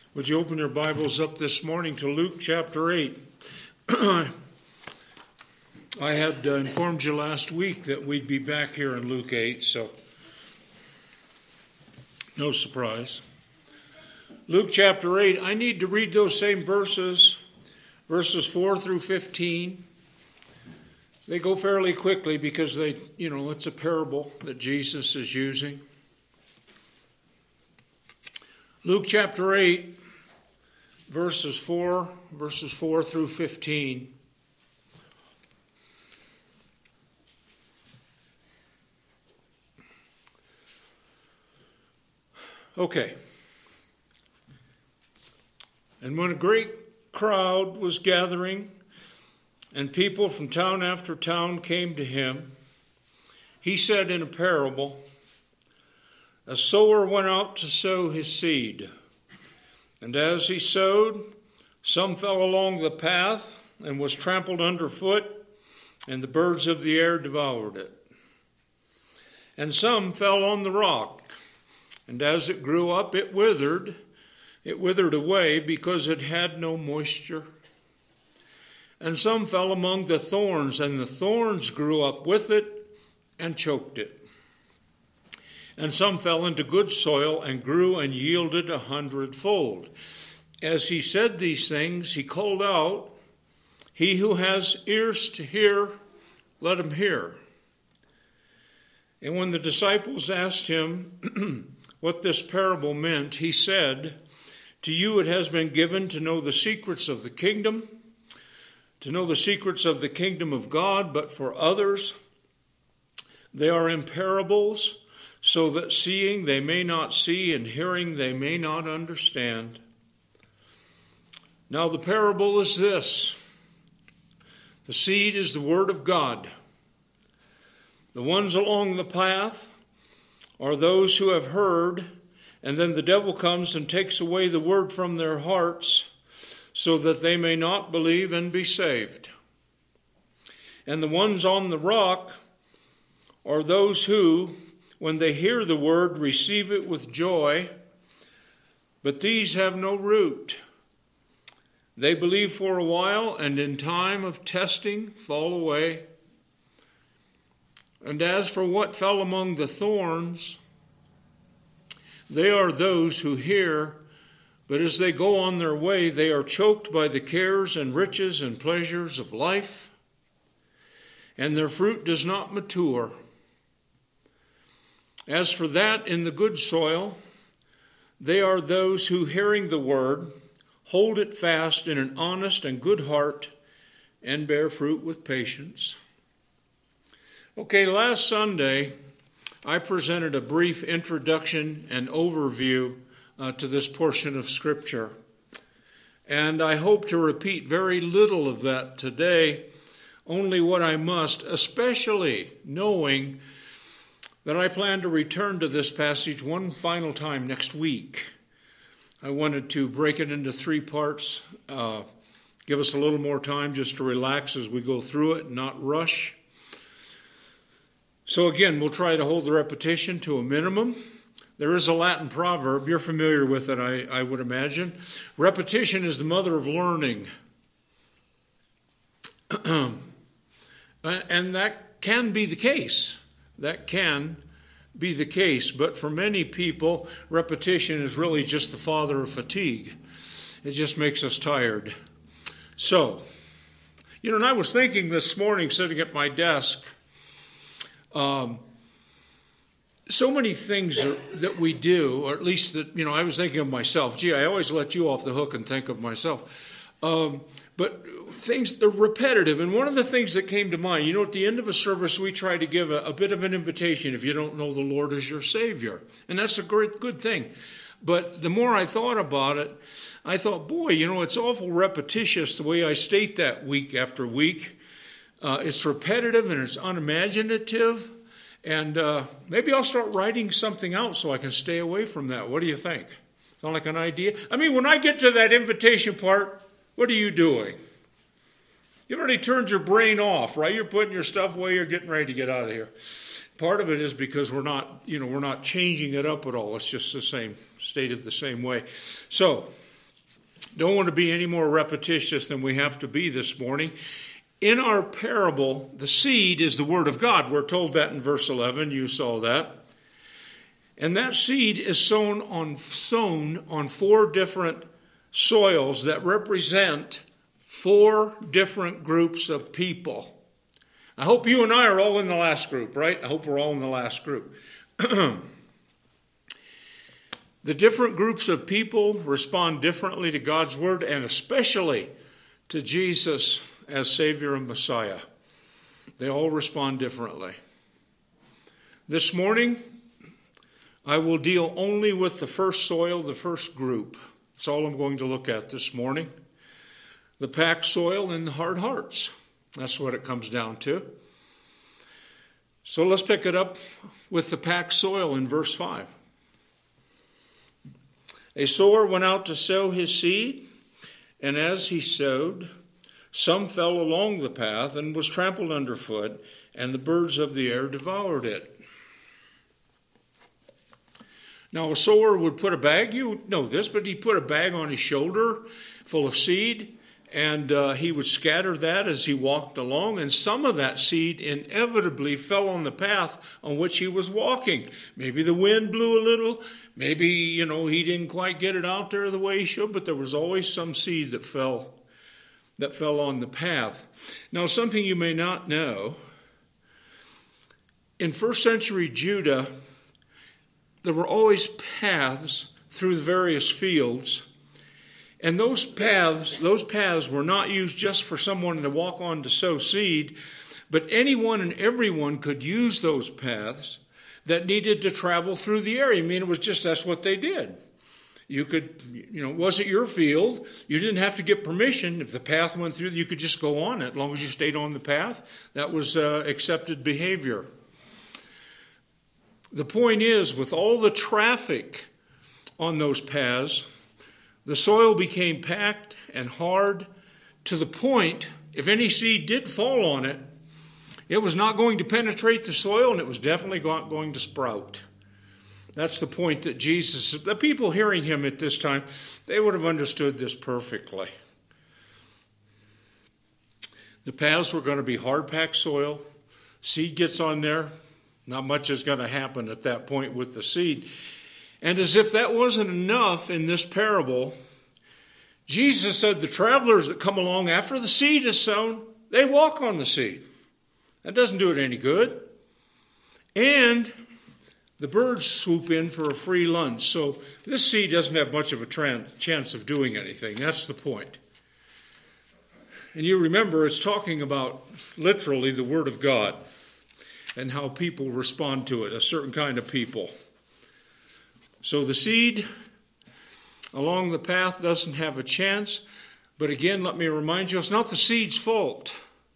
Would you open your Bibles up this morning to Luke chapter 8? I had informed you last week that we'd be back here in Luke 8, so no surprise. Luke chapter 8, I need to read those same verses 4 through 15. They go fairly quickly because it's a parable that Jesus is using. Luke chapter 8, verses 4 through 15. Okay. And when a great crowd was gathering, and people from town after town came to him, he said in a parable, "A sower went out to sow his seed. And as he sowed, some fell along the path and was trampled underfoot, and the birds of the air devoured it. And some fell on the rock, and as it grew up, it withered away because it had no moisture. And some fell among the thorns, and the thorns grew up with it and choked it. And some fell into good soil and grew and yielded 100-fold. As he said these things, he called out, 'He who has ears to hear, let him hear.' And when the disciples asked him what this parable meant, he said, 'To you it has been given to know the secrets of the kingdom, to know the secrets of the kingdom of God, but for others they are in parables, so that seeing they may not see, and hearing they may not understand. Now the parable is this. The seed is the word of God. The ones along the path are those who have heard, and then the devil comes and takes away the word from their hearts, so that they may not believe and be saved. And the ones on the rock are those who, when they hear the word, receive it with joy, but these have no root. They believe for a while, and in time of testing fall away. And as for what fell among the thorns, they are those who hear, but as they go on their way, they are choked by the cares and riches and pleasures of life, and their fruit does not mature. As for that in the good soil, they are those who, hearing the word, hold it fast in an honest and good heart and bear fruit with patience." Okay, last Sunday, I presented a brief introduction and overview to this portion of Scripture. And I hope to repeat very little of that today, only what I must, especially knowing that I plan to return to this passage one final time next week. I wanted to break it into 3 parts, give us a little more time just to relax as we go through it and not rush. So again, we'll try to hold the repetition to a minimum. There is a Latin proverb, you're familiar with it, I would imagine. Repetition is the mother of learning. And that can be the case. That can be the case, but for many people, repetition is really just the father of fatigue. It just makes us tired. So, and I was thinking this morning, sitting at my desk, so many things that we do, or at least that, I was thinking of myself. Gee, I always let you off the hook and think of myself. But things are repetitive. And one of the things that came to mind, at the end of a service, we try to give a bit of an invitation if you don't know the Lord as your Savior. And that's a good thing. But the more I thought about it, I thought, boy, it's awful repetitious the way I state that week after week. It's repetitive and it's unimaginative. And maybe I'll start writing something out so I can stay away from that. What do you think? Sound like an idea? I mean, when I get to that invitation part, what are you doing? You've already turned your brain off, right? You're putting your stuff away. You're getting ready to get out of here. Part of it is because we're not changing it up at all. It's just the same, stated the same way. So, Don't want to be any more repetitious than we have to be this morning. In our parable, the seed is the word of God. We're told that in verse 11. You saw that. And that seed is sown on 4 different soils that represent 4 different groups of people. I hope you and I are all in the last group, right? I hope we're all in the last group. The different groups of people respond differently to God's word, and especially to Jesus as Savior and Messiah. They all respond differently. This morning, I will deal only with the first soil, the first group. That's all I'm going to look at this morning. The packed soil and the hard hearts. That's what it comes down to. So let's pick it up with the packed soil in verse 5. A sower went out to sow his seed, and as he sowed, some fell along the path and was trampled underfoot, and the birds of the air devoured it. Now, a sower would put a bag, you know this, but he put a bag on his shoulder full of seed, and he would scatter that as he walked along, and some of that seed inevitably fell on the path on which he was walking. Maybe the wind blew a little, maybe, he didn't quite get it out there the way he should, but there was always some seed that fell on the path. Now, something you may not know, in first century Judah, there were always paths through the various fields. And those paths were not used just for someone to walk on to sow seed, but anyone and everyone could use those paths that needed to travel through the area. I mean, that's what they did. You could, it wasn't your field. You didn't have to get permission. If the path went through, you could just go on it. As long as you stayed on the path, that was accepted behavior. The point is, with all the traffic on those paths, the soil became packed and hard to the point, if any seed did fall on it, it was not going to penetrate the soil, and it was definitely not going to sprout. That's the point that the people hearing him at this time, they would have understood this perfectly. The paths were going to be hard-packed soil. Seed gets on there. Not much is going to happen at that point with the seed. And as if that wasn't enough in this parable, Jesus said the travelers that come along after the seed is sown, they walk on the seed. That doesn't do it any good. And the birds swoop in for a free lunch. So this seed doesn't have much of a chance of doing anything. That's the point. And you remember it's talking about literally the Word of God and how people respond to it, a certain kind of people. So the seed along the path doesn't have a chance. But again, let me remind you, it's not the seed's fault.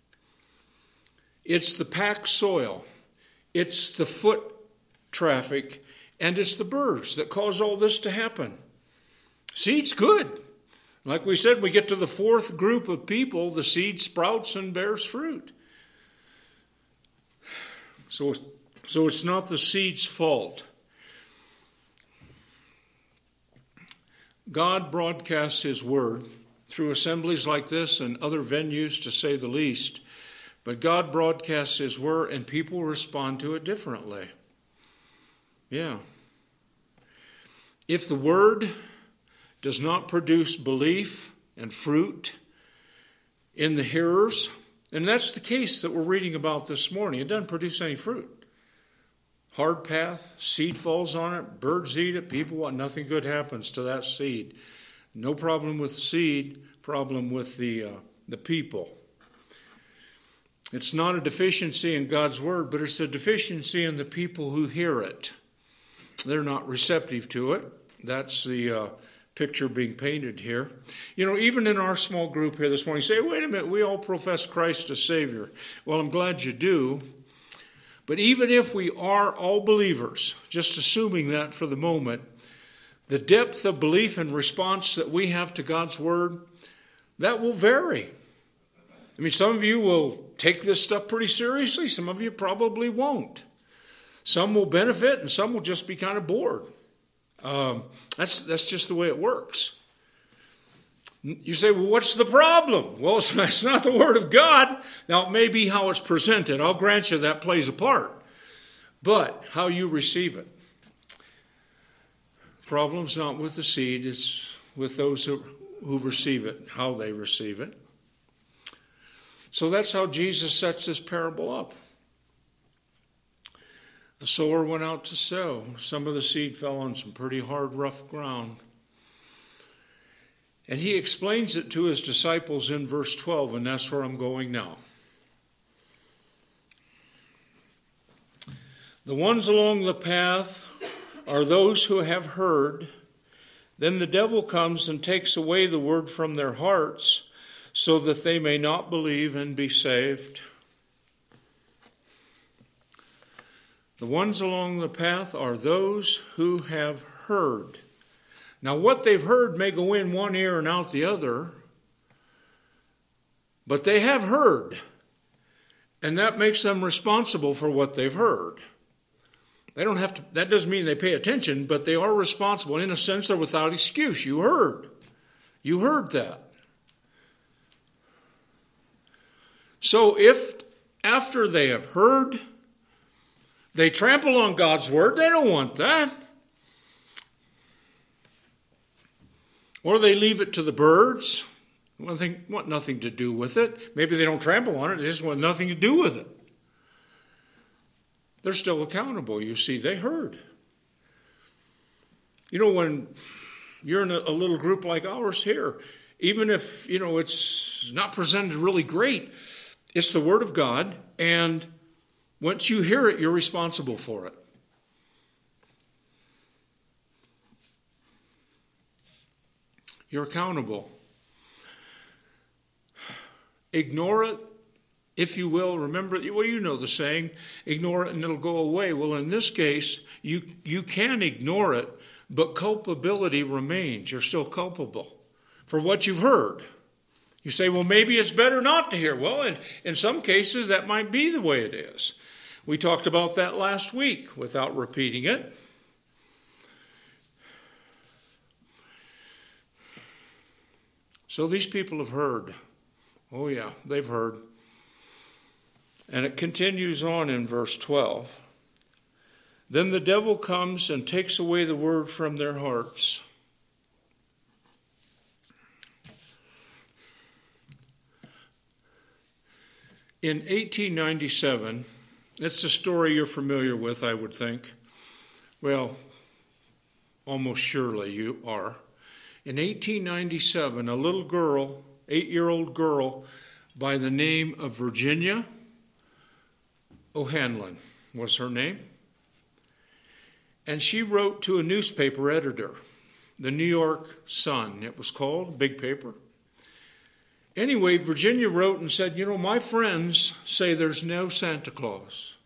It's the packed soil. It's the foot traffic. And it's the birds that cause all this to happen. Seed's good. Like we said, we get to the 4th group of people, the seed sprouts and bears fruit. So it's not the seed's fault. God broadcasts his word through assemblies like this and other venues, to say the least. But God broadcasts his word, and people respond to it differently. Yeah. If the word does not produce belief and fruit in the hearers, and that's the case that we're reading about this morning, it doesn't produce any fruit. Hard path, seed falls on it, birds eat it, nothing good happens to that seed. No problem with the seed, problem with the people. It's not a deficiency in God's word, but it's a deficiency in the people who hear it. They're not receptive to it. That's the picture being painted here. Even in our small group here this morning, you say, wait a minute, we all profess Christ as Savior. Well, I'm glad you do. But even if we are all believers, just assuming that for the moment, the depth of belief and response that we have to God's word, that will vary. I mean, some of you will take this stuff pretty seriously. Some of you probably won't. Some will benefit, and some will just be kind of bored. That's just the way it works. You say, well, what's the problem? Well, it's not the Word of God. Now, it may be how it's presented. I'll grant you that plays a part. But how you receive it. The problem's not with the seed. It's with those who receive it, how they receive it. So that's how Jesus sets this parable up. The sower went out to sow. Some of the seed fell on some pretty hard, rough ground. And he explains it to his disciples in verse 12, and that's where I'm going now. The ones along the path are those who have heard. Then the devil comes and takes away the word from their hearts, so that they may not believe and be saved. The ones along the path are those who have heard. Now, what they've heard may go in one ear and out the other, but they have heard, and that makes them responsible for what they've heard. They don't have to. That doesn't mean they pay attention, but they are responsible. In a sense, they're without excuse. You heard. You heard that. So if after they have heard, they trample on God's word, they don't want that. Or they leave it to the birds. Want nothing to do with it. Maybe they don't trample on it. They just want nothing to do with it. They're still accountable. You see, they heard. You know, when you're in a little group like ours here, even if, it's not presented really great, it's the Word of God, and once you hear it, you're responsible for it. You're accountable. Ignore it, if you will. Remember, well, you know the saying, ignore it and it'll go away. Well, in this case, you can ignore it, but culpability remains. You're still culpable for what you've heard. You say, well, maybe it's better not to hear. Well, in some cases, that might be the way it is. We talked about that last week without repeating it. So these people have heard. Oh yeah, they've heard. And it continues on in verse 12. Then the devil comes and takes away the word from their hearts. In 1897, it's a story you're familiar with, I would think. Well, almost surely you are. In 1897, a little girl, 8-year-old girl, by the name of Virginia O'Hanlon was her name. And she wrote to a newspaper editor, the New York Sun, it was called, big paper. Anyway, Virginia wrote and said, my friends say there's no Santa Claus.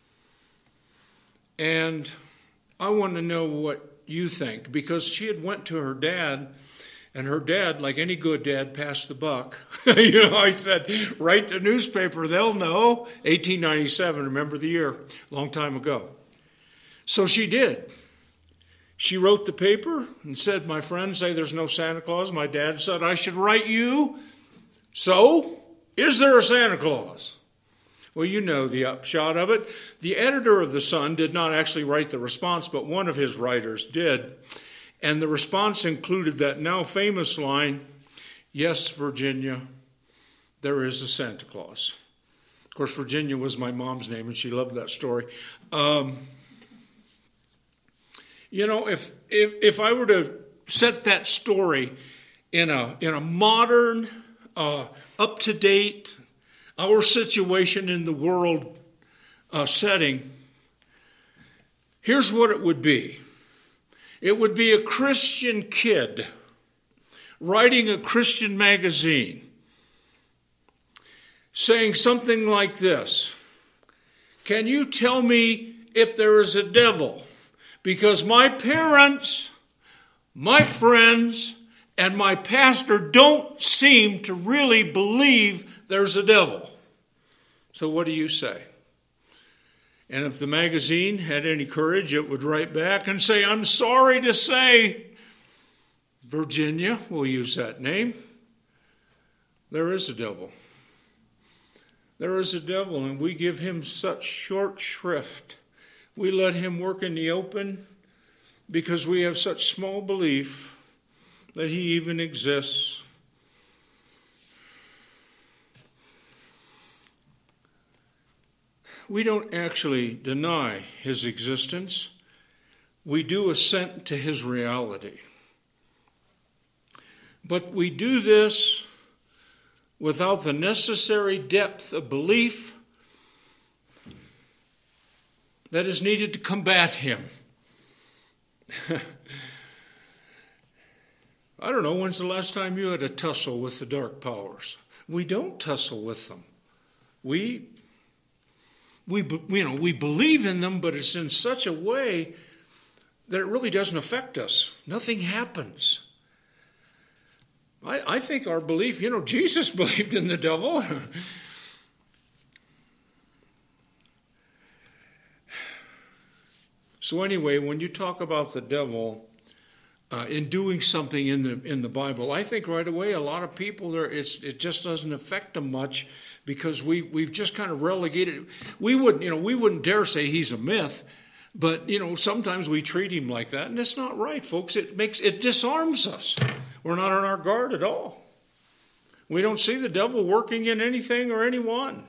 And I want to know what you think, because she had went to her dad, and her dad, like any good dad, passed the buck. I said, write the newspaper, they'll know. 1897, remember the year, long time ago. So she did. She wrote the paper and said, my friends say there's no Santa Claus. My dad said I should write you. So, is there a Santa Claus? Well, you know the upshot of it. The editor of the Sun did not actually write the response, but one of his writers did. And the response included that now famous line, yes, Virginia, there is a Santa Claus. Of course, Virginia was my mom's name, and she loved that story. If I were to set that story in a modern, up-to-date, our situation in the world setting, here's what it would be. It would be a Christian kid writing a Christian magazine saying something like this: can you tell me if there is a devil? Because my parents, my friends, and my pastor don't seem to really believe there's a devil. So what do you say? And if the magazine had any courage, it would write back and say, I'm sorry to say Virginia, we'll use that name. There is a devil. There is a devil, and we give him such short shrift. We let him work in the open because we have such small belief that he even exists. We don't actually deny his existence. We do assent to his reality. But we do this without the necessary depth of belief that is needed to combat him. I don't know, when's the last time you had a tussle with the dark powers? We don't tussle with them. We believe in them, but it's in such a way that it really doesn't affect us. Nothing happens. I think our belief, Jesus believed in the devil. So anyway, when you talk about the devil in doing something in the Bible, I think right away a lot of people it just doesn't affect them much because we've just kind of relegated. We wouldn't dare say he's a myth, but sometimes we treat him like that, and it's not right, folks. It disarms us. We're not on our guard at all. We don't see the devil working in anything or anyone.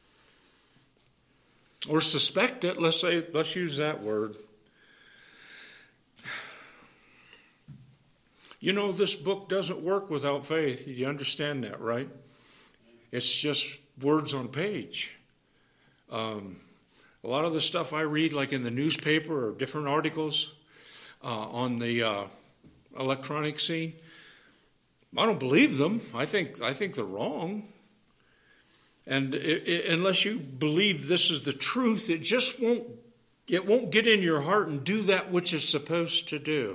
Or suspect it, let's use that word. This book doesn't work without faith. You understand that, right? It's just words on page. A lot of the stuff I read, like in the newspaper or different articles on the electronic scene, I don't believe them. I think they're wrong. And unless you believe this is the truth, it won't get in your heart and do that which it's supposed to do.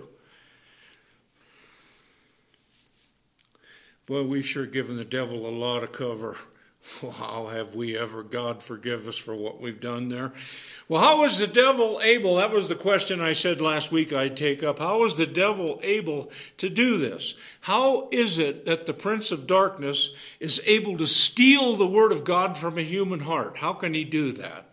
Boy, we've sure given the devil a lot of cover. How have we ever? God forgive us for what we've done there. Well, how was the devil able? That was the question I said last week I'd take up. How was the devil able to do this? How is it that the prince of darkness is able to steal the word of God from a human heart? How can he do that?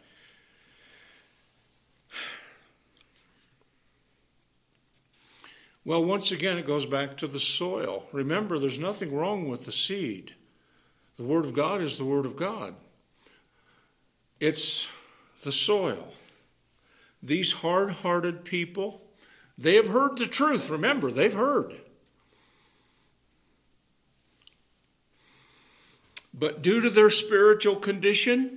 Well, once again, it goes back to the soil. Remember, there's nothing wrong with the seed. The Word of God is the Word of God. It's the soil. These hard-hearted people, they have heard the truth. Remember, they've heard. But due to their spiritual condition,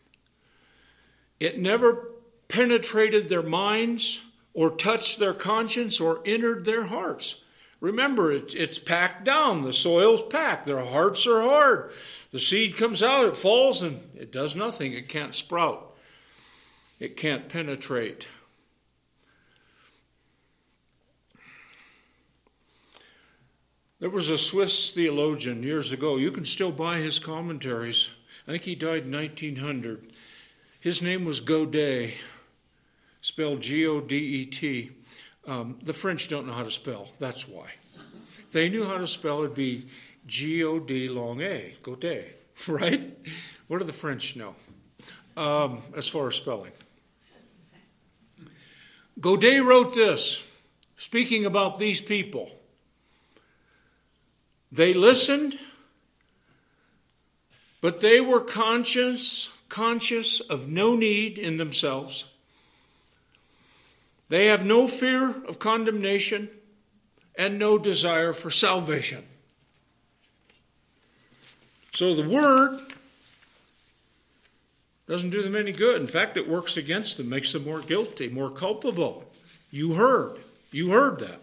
it never penetrated their minds or touched their conscience or entered their hearts. Remember, it's packed down. The soil's packed. Their hearts are hard. The seed comes out, it falls, and it does nothing. It can't sprout. It can't penetrate. There was a Swiss theologian years ago. You can still buy his commentaries. I think he died in 1900. His name was Godet, spelled G-O-D-E-T. The French don't know how to spell. That's why. If they knew how to spell, it'd be G-O-D long A, Godet, right? What do the French know as far as spelling? Godet wrote this, speaking about these people. They listened, but they were conscious of no need in themselves. They have no fear of condemnation and no desire for salvation. So the word doesn't do them any good. In fact, it works against them, makes them more guilty, more culpable. You heard that.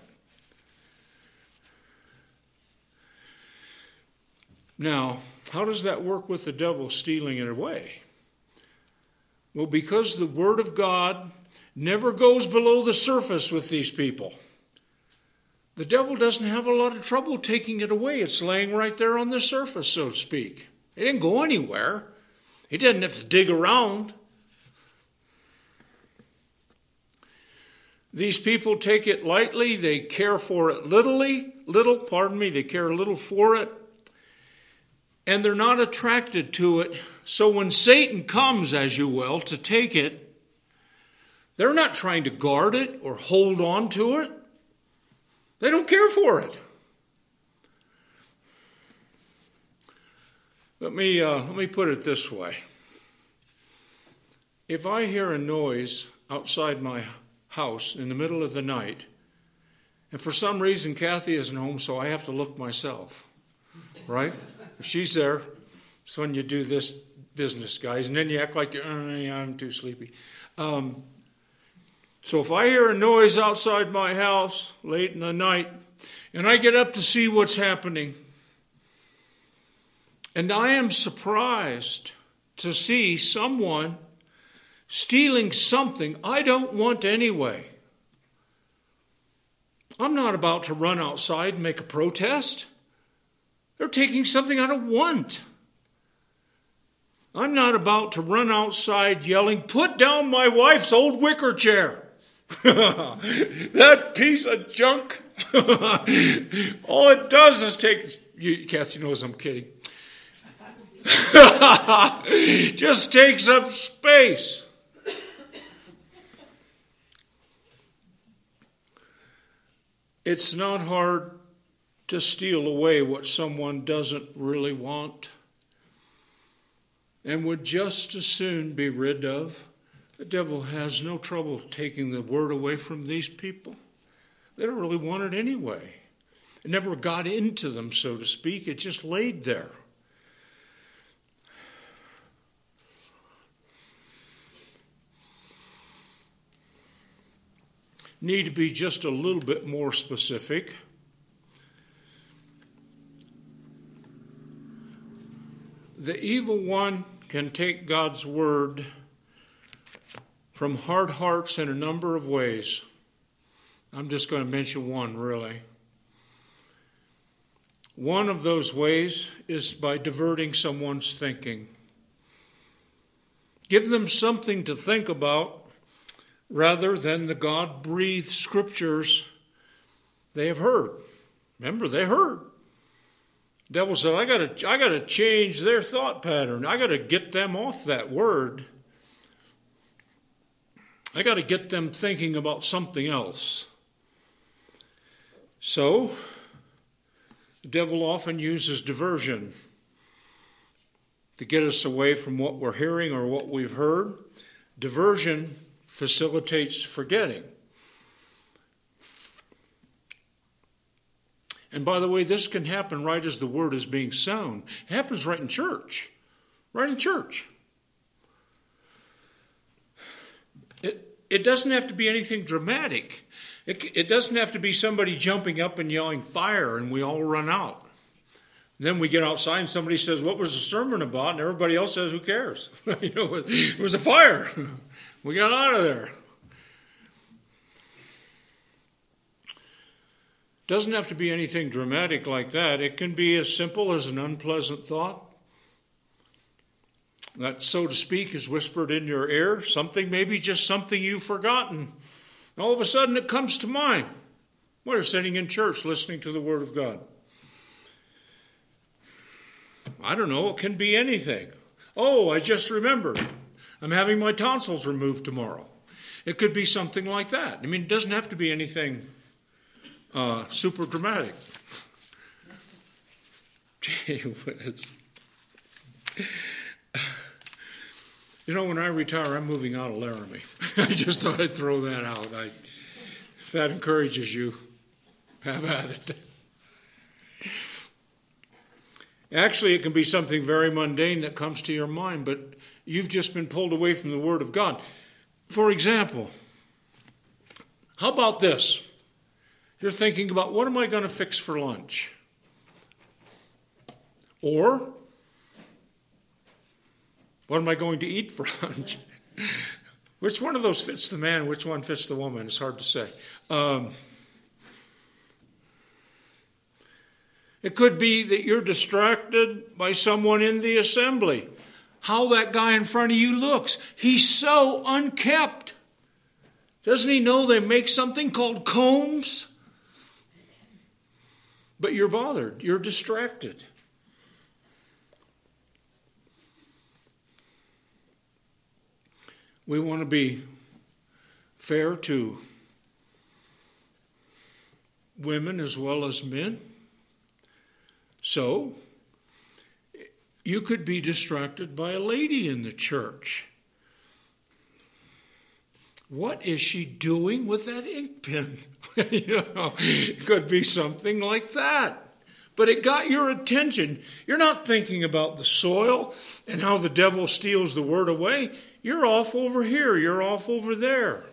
Now, how does that work with the devil stealing it away? Well, because the Word of God never goes below the surface with these people. The devil doesn't have a lot of trouble taking it away. It's laying right there on the surface, so to speak. It didn't go anywhere. He didn't have to dig around. These people take it lightly. They care for it they care little for it. And they're not attracted to it. So when Satan comes, as you will, to take it, they're not trying to guard it or hold on to it. They don't care for it. Let me put it this way. If I hear a noise outside my house in the middle of the night, and for some reason Kathy isn't home, so I have to look myself, right? If she's there, it's when you do this business, guys, and then you act like I'm too sleepy. So if I hear a noise outside my house late in the night, and I get up to see what's happening, and I am surprised to see someone stealing something I don't want anyway, I'm not about to run outside and make a protest. They're taking something I don't want. I'm not about to run outside yelling, "Put down my wife's old wicker chair." That piece of junk. All it does is take... Kathy knows I'm kidding. Just takes up space. It's not hard to steal away what someone doesn't really want and would just as soon be rid of. The devil has no trouble taking the word away from these people. They don't really want it anyway. It never got into them, so to speak. It just laid there. Need to be just a little bit more specific. The evil one can take God's word from hard hearts in a number of ways. I'm just going to mention one, really. One of those ways is by diverting someone's thinking. Give them something to think about rather than the God-breathed scriptures they have heard. Remember, they heard. The devil said, I got to change their thought pattern. I got to get them off that word. I got to get them thinking about something else. So, the devil often uses diversion to get us away from what we're hearing or what we've heard. Diversion facilitates forgetting. And by the way, this can happen right as the word is being sown. It happens right in church. Right in church. It doesn't have to be anything dramatic. It doesn't have to be somebody jumping up and yelling fire and we all run out. Then we get outside and somebody says, "What was the sermon about?" And everybody else says, "Who cares?" It was a fire. We got out of there. Doesn't have to be anything dramatic like that. It can be as simple as an unpleasant thought that, so to speak, is whispered in your ear. Something, maybe just something you've forgotten. All of a sudden it comes to mind. We're sitting in church listening to the Word of God. I don't know, it can be anything. Oh, I just remembered. I'm having my tonsils removed tomorrow. It could be something like that. I mean, it doesn't have to be anything super dramatic. Gee whiz. You know, when I retire, I'm moving out of Laramie. I just thought I'd throw that out. If that encourages you, have at it. Actually, it can be something very mundane that comes to your mind, but you've just been pulled away from the Word of God. For example, how about this? You're thinking about, what am I going to fix for lunch? Or, what am I going to eat for lunch? Which one of those fits the man, which one fits the woman? It's hard to say. It could be that you're distracted by someone in the assembly. How that guy in front of you looks. He's so unkempt. Doesn't he know they make something called combs? But you're bothered. You're distracted. We want to be fair to women as well as men. So, you could be distracted by a lady in the church. What is she doing with that ink pen? It could be something like that. But it got your attention. You're not thinking about the soil and how the devil steals the word away. You're off over here. You're off over there.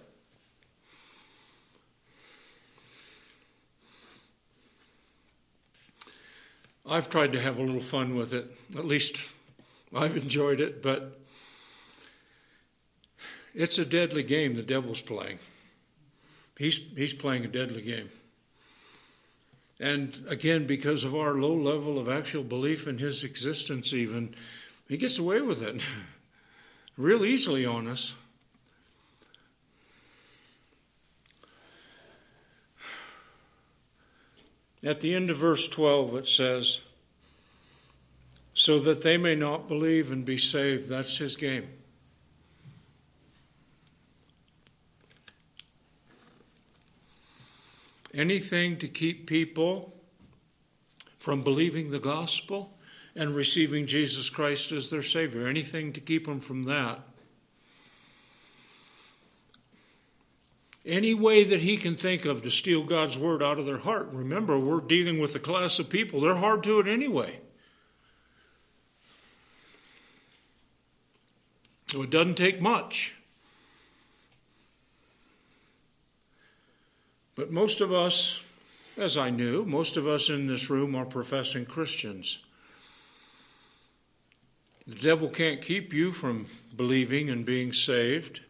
I've tried to have a little fun with it. At least I've enjoyed it, but it's a deadly game the devil's playing. He's playing a deadly game. And again, because of our low level of actual belief in his existence even, he gets away with it real easily on us. At the end of verse 12 it says, so that they may not believe and be saved. That's his game. Anything to keep people from believing the gospel and receiving Jesus Christ as their Savior. Anything to keep them from that. Any way that he can think of to steal God's word out of their heart. Remember, we're dealing with a class of people. They're hard to it anyway. So it doesn't take much. But most of us, as I knew, most of us in this room are professing Christians. The devil can't keep you from believing and being saved.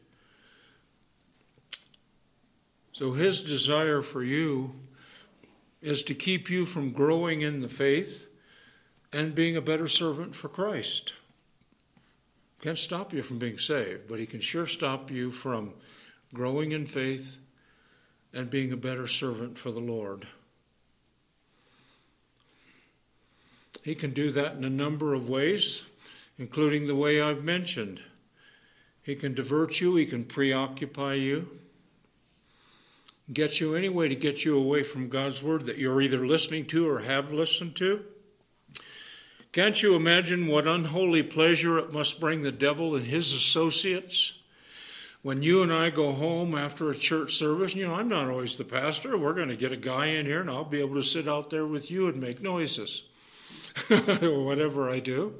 So his desire for you is to keep you from growing in the faith and being a better servant for Christ. Can't stop you from being saved, but he can sure stop you from growing in faith and being a better servant for the Lord. He can do that in a number of ways, including the way I've mentioned. He can divert you, he can preoccupy you, get you any way to get you away from God's word that you're either listening to or have listened to. Can't you imagine what unholy pleasure it must bring the devil and his associates when you and I go home after a church service? I'm not always the pastor. We're going to get a guy in here and I'll be able to sit out there with you and make noises or whatever I do.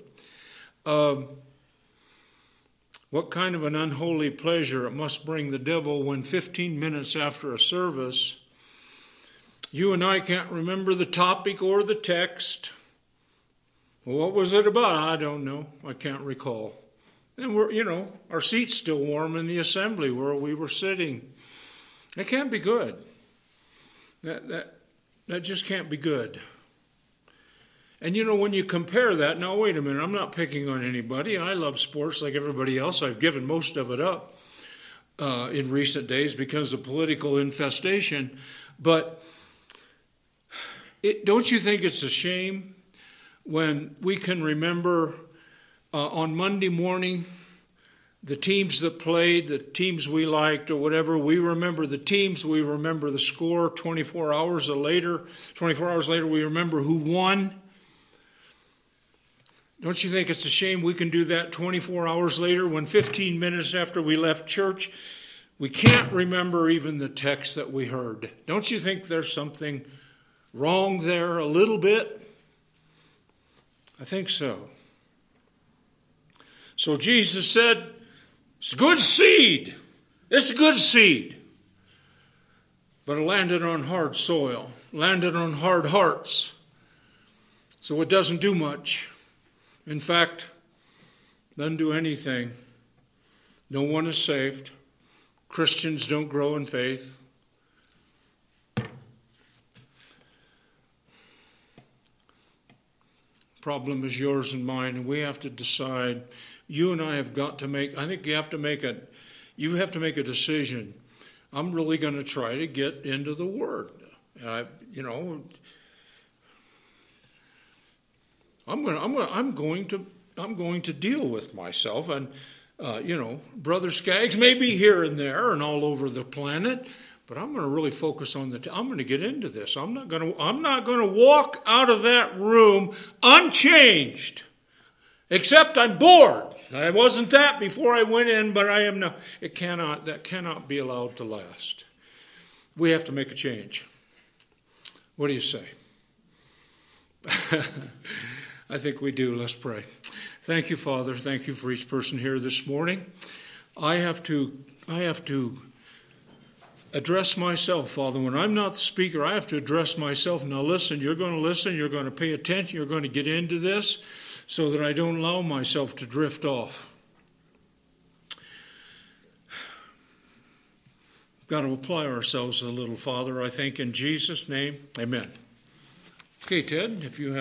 What kind of an unholy pleasure it must bring the devil when 15 minutes after a service, you and I can't remember the topic or the text. Well, what was it about? I don't know. I can't recall. And we're, our seat's still warm in the assembly where we were sitting. It can't be good. That just can't be good. And when you compare that, now wait a minute, I'm not picking on anybody. I love sports like everybody else. I've given most of it up in recent days because of political infestation. But don't you think it's a shame when we can remember on Monday morning the teams that played, the teams we liked or whatever, we remember the teams, we remember the score 24 hours later, we remember who won. Don't you think it's a shame we can do that 24 hours later when 15 minutes after we left church, we can't remember even the text that we heard? Don't you think there's something wrong there a little bit? I think so. So Jesus said, it's good seed. It's good seed. But it landed on hard soil, landed on hard hearts. So it doesn't do much. In fact, doesn't do anything. No one is saved. Christians don't grow in faith. Problem is yours and mine, and we have to decide. You and I have got to make, I think you have to make a decision. I'm really going to try to get into the Word. I'm going to deal with myself, and Brother Skaggs may be here and there and all over the planet, but I'm going to really focus on I'm going to get into this. I'm not going to walk out of that room unchanged, except I'm bored. I wasn't that before I went in, but I am now. That cannot be allowed to last. We have to make a change. What do you say? I think we do. Let's pray. Thank you, Father. Thank you for each person here this morning. I have to address myself, Father. When I'm not the speaker, I have to address myself. Now listen, you're going to pay attention, you're going to get into this so that I don't allow myself to drift off. We've got to apply ourselves a little, Father, I think, in Jesus' name. Amen. Okay, Ted, if you have